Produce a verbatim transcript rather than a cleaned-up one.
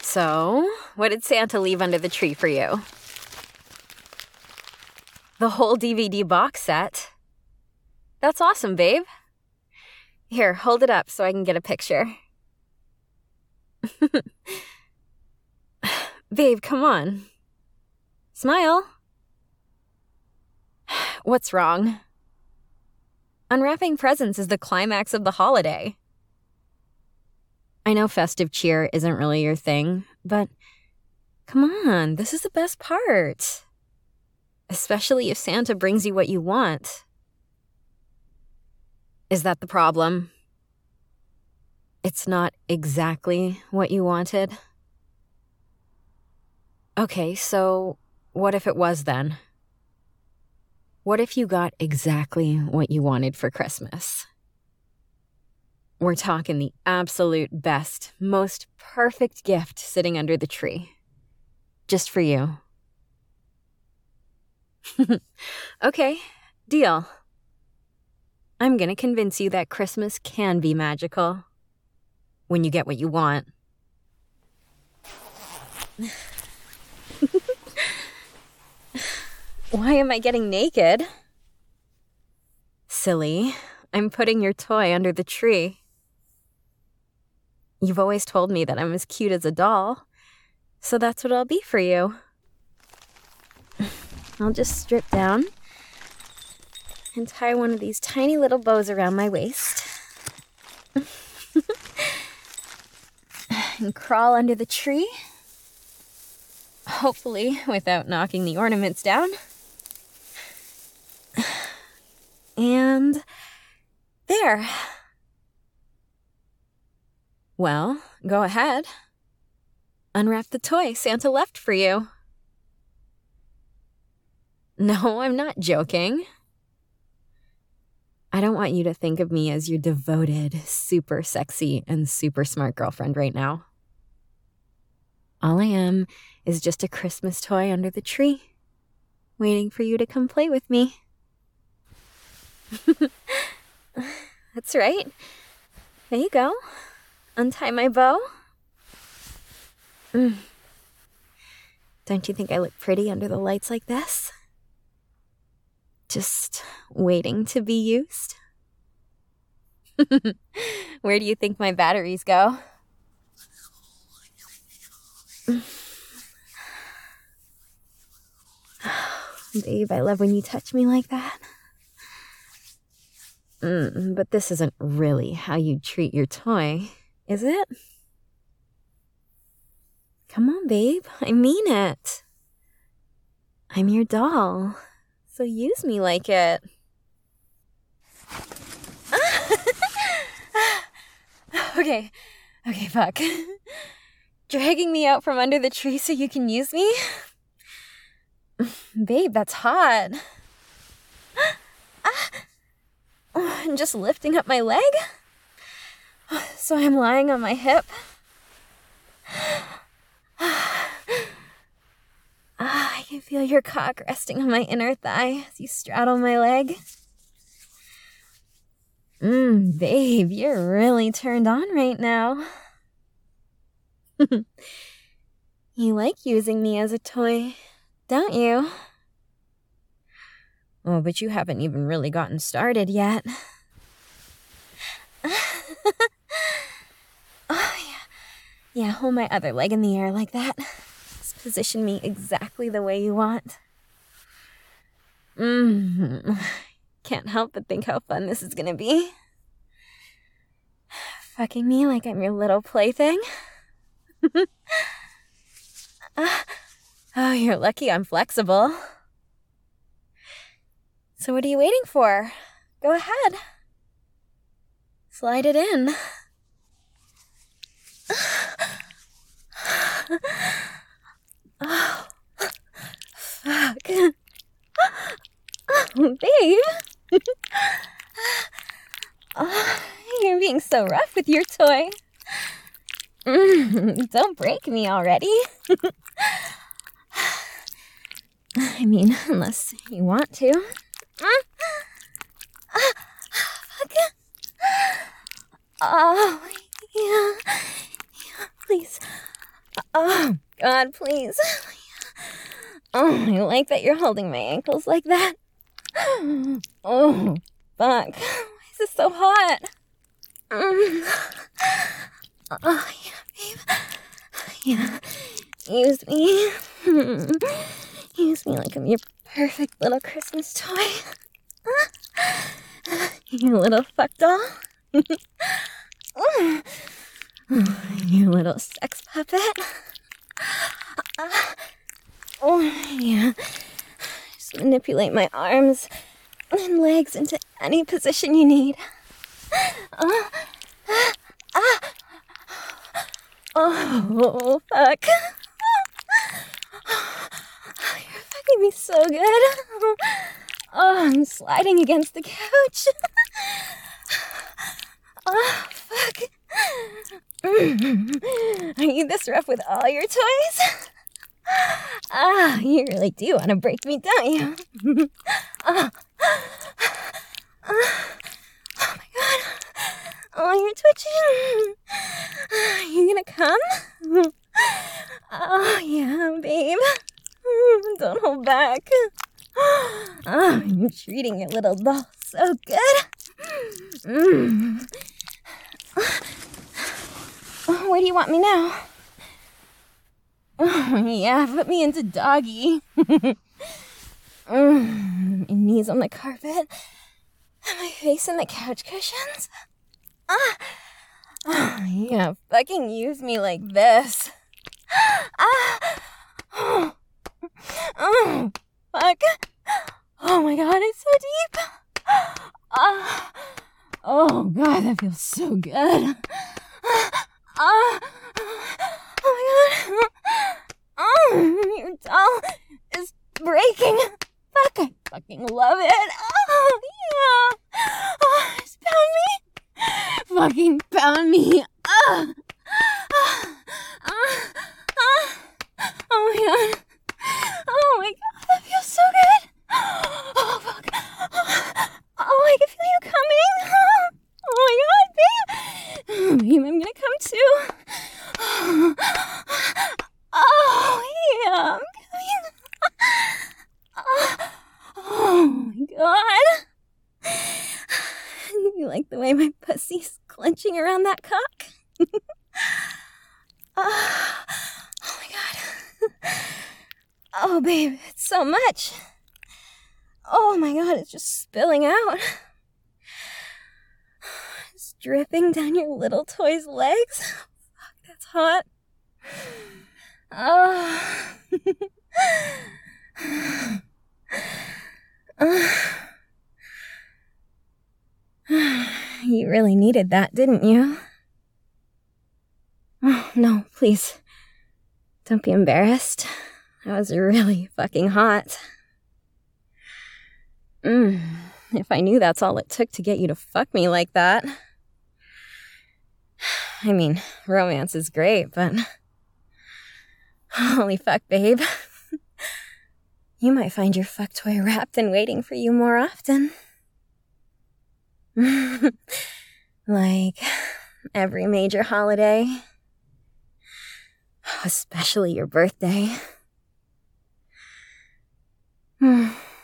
So, what did Santa leave under the tree for you? The whole D V D box set. That's awesome, babe. Here, hold it up so I can get a picture. Babe, come on. Smile. What's wrong? Unwrapping presents is the climax of the holiday. I know festive cheer isn't really your thing, but come on, this is the best part. Especially if Santa brings you what you want. Is that the problem? It's not exactly what you wanted? Okay, so what if it was then? What if you got exactly what you wanted for Christmas? We're talking the absolute best, most perfect gift sitting under the tree. Just for you. Okay, deal. I'm gonna convince you that Christmas can be magical. When you get what you want. Why am I getting naked? Silly, I'm putting your toy under the tree. You've always told me that I'm as cute as a doll, so that's what I'll be for you. I'll just strip down and tie one of these tiny little bows around my waist. And crawl under the tree. Hopefully without knocking the ornaments down. And there. Well, go ahead. Unwrap the toy Santa left for you. No, I'm not joking. I don't want you to think of me as your devoted, super sexy, and super smart girlfriend right now. All I am is just a Christmas toy under the tree, waiting for you to come play with me. That's right. There you go. Untie my bow. Mm. Don't you think I look pretty under the lights like this? Just waiting to be used? Where do you think my batteries go? Babe, I love when you touch me like that. Mm, but this isn't really how you treat your toy, is it? Come on, babe. I mean it. I'm your doll, so use me like it. Okay, okay, fuck. Dragging me out from under the tree so you can use me? Babe, that's hot. And just lifting up my leg? So I'm lying on my hip. I can feel your cock resting on my inner thigh as you straddle my leg. Mmm, babe, you're really turned on right now. You like using me as a toy, don't you? Oh, but you haven't even really gotten started yet. Oh, yeah. Yeah, hold my other leg in the air like that. Just position me exactly the way you want. Mmm. Can't help but think how fun this is gonna be. Fucking me like I'm your little plaything. uh, oh, you're lucky I'm flexible. So what are you waiting for? Go ahead. Slide it in. Oh, fuck. Oh, babe. Oh, you're being so rough with your toy. Mm, don't break me already. I mean, unless you want to. Oh, yeah. Yeah, please. Oh, God, please. Oh, I like that you're holding my ankles like that. Oh, fuck. Why is this so hot? Mm. Oh, yeah, babe. Yeah, use me. Use me like I'm your perfect little Christmas toy. You little fuck doll. You little sex puppet. Oh, yeah. Just manipulate my arms and legs into any position you need. Uh, ah. Oh, fuck. Oh, you're fucking me so good. Oh, I'm sliding against the couch. Oh, fuck. Are you this rough with all your toys? Ah, you really do want to break me, don't you? Oh. Oh my god. Oh, you're twitching. Are you gonna come? Oh, yeah, babe. Don't hold back. Oh, you're treating your little doll so good. Mm. Oh, where do you want me now? Oh, yeah, put me into doggy. Mm, my knees on the carpet. My face in the couch cushions. Ah. Oh, yeah, fucking use me like this. Ah. Oh. Oh, fuck. Oh my god, it's so deep. Ah. Oh god, that feels so good. Ah. Oh my god. Oh, your doll is breaking. Fuck, I fucking love it. Oh, yeah. Oh, just pound me. Fucking pound me. Ah. Ah. Ah. Ah. Oh my god. Oh my god, that feels so good. Oh, fuck. Oh, I can feel you coming. Oh my god, babe. Babe, I'm gonna come too. Oh, yeah, I'm coming. Oh my god. You like the way my pussy's clenching around that cock? Oh, oh my god. Oh, babe, it's so much. Oh my god, it's just spilling out. It's dripping down your little toy's legs. Fuck, that's hot. Oh. You really needed that, didn't you? Oh, no, please. Don't be embarrassed. That was really fucking hot. Mm, if I knew that's all it took to get you to fuck me like that. I mean, romance is great, but... Holy fuck, babe. You might find your fuck toy wrapped and waiting for you more often. Like every major holiday. Especially your birthday.